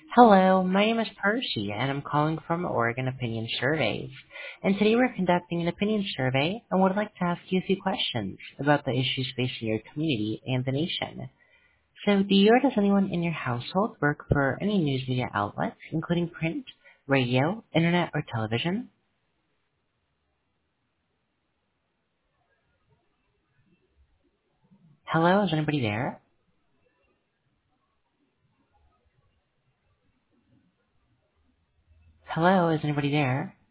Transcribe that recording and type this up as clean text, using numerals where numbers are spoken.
Hello, my name is Percy, and I'm calling from Oregon Opinion Surveys. And today we're conducting an opinion survey and would like to ask you a few questions about the issues facing your community and the nation. So, do you or does anyone in your household work for any news media outlets, including print, radio, internet, or television? Hello, is anybody there? Hello, is anybody there?